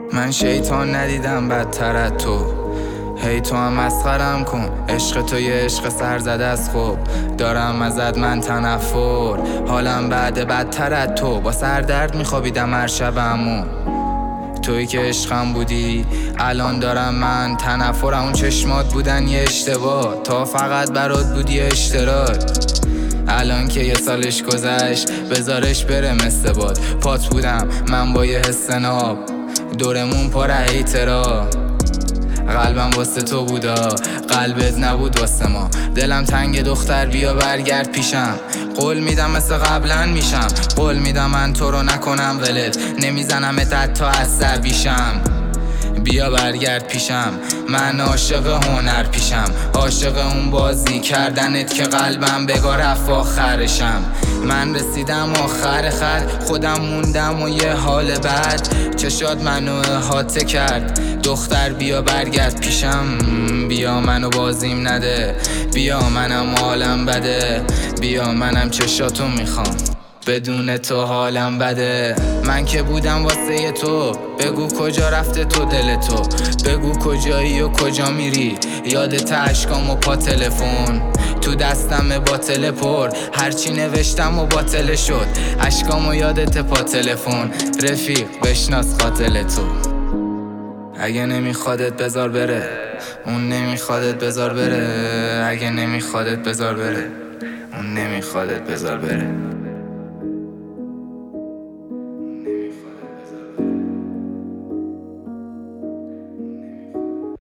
من شیطان ندیدم بدتر از تو، هی تو هم مسخرم کن. عشق تو یه عشق سر زده از خوب، دارم ازت من تنفر. حالم بعد بدتر از تو، با سردرد میخوابیدم هر شبمو. تویی که عشقم بودی الان دارم من تنفرم. اون چشمات بودن یه اشتباه، تا فقط برات بودی اشتراک. الان که یه سالش گذشت بذارش بره مثل باد. پات بودم من با یه حس ناب، دورمون پر اعتراف. قلبم واسه تو بودا، قلبت نبود واسه ما. دلم تنگ دختر بیا برگرد پیشم. قول میدم مثل قبلا میشم، قول میدم من تو رو نکنم ولت، نمیزنم تا عصبیشم. بیا برگرد پیشم، من عاشق هنر پیشم، عاشق اون بازی کردنت که قلبم بگاه رفت آخرشم. من رسیدم آخر خط، خودم موندم و یه حال بد. چشات منو احاطه کرد، دختر بیا برگرد پیشم. بیا منو بازیم نده، بیا منم حالم بده، بیا منم چشاتو میخوام، بدون تو حالم بده. من که بودم واسه تو، بگو کجا رفته تو دل تو، بگو کجایی و کجا میری. یادت اشکام و پا تلفن، تو دستم باطل پر، هرچی نوشتم و باطل شد. اشکام و یادت پا تلفن، رفیق بشناس قاتل تو. اگه نمیخوادت بذار بره، اون نمیخوادت بذار بره. اگه نمیخوادت بذار بره، اون نمیخوادت بذار بره.